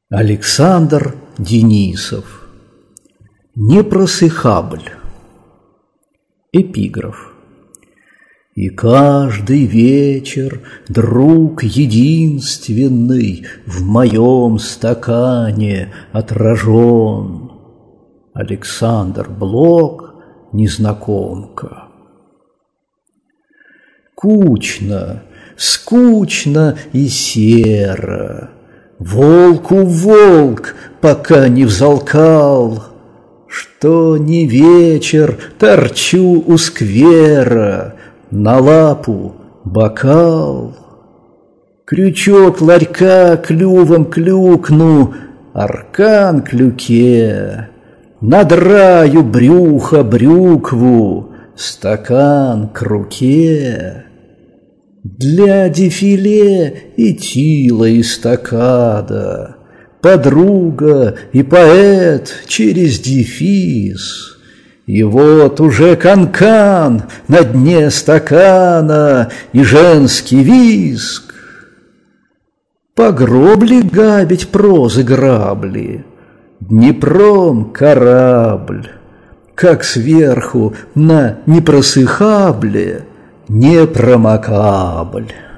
Александр Денисов. Непросыхабль. Эпиграф. И каждый вечер, друг единственный, в моем стакане отражен. Александр Блок, незнакомка. Кучно, скучно и серо, волку волк, пока не взалкал, что не вечер торчу у сквера, на лапу бокал. Крючок ларька клювом клюкну, аркан клюке, надраю брюхо брюкву, стакан к руке. Для дефиле и тила эстакада, подруга и поэт через дефис. И вот уже канкан на дне стакана и женский визг. По гробли габить прозы грабли, Днепром корабль, как сверху на непросыхабле непромокабль.